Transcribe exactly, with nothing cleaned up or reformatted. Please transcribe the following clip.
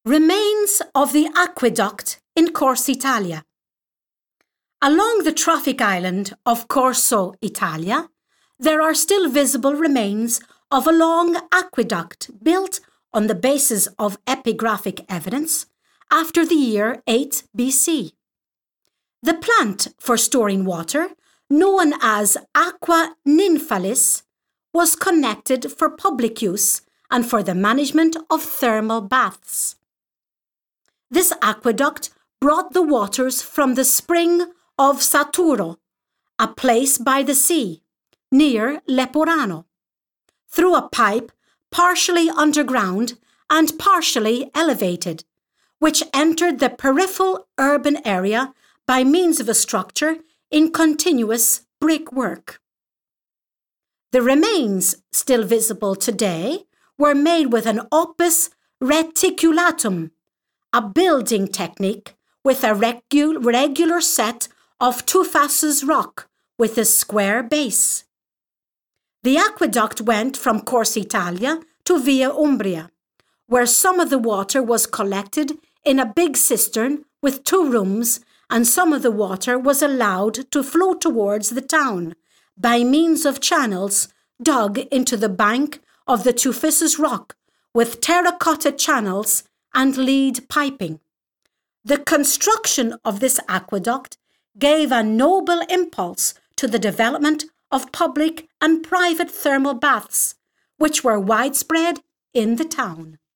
Remains of the aqueduct in Corso Italia. Along the traffic island of Corso Italia, there are still visible remains of a long aqueduct built on the basis of epigraphic evidence after the year eight B C. The plant for storing water, known as aqua nymphalis, was connected for public use and for the management of thermal baths. This aqueduct brought the waters from the spring of Saturo, a place by the sea, near Leporano, through a pipe partially underground and partially elevated, which entered the peripheral urban area by means of a structure in continuous brickwork. The remains, still visible today, were made with an opus reticulatum, a building technique with a regu- regular set of tuffus rock with a square base. The aqueduct went from Corso Italia to Via Umbria, where some of the water was collected in a big cistern with two rooms, and some of the water was allowed to flow towards the town by means of channels dug into the bank of the tuffus rock with terracotta channels and lead piping. The construction of this aqueduct gave a noble impulse to the development of public and private thermal baths, which were widespread in the town.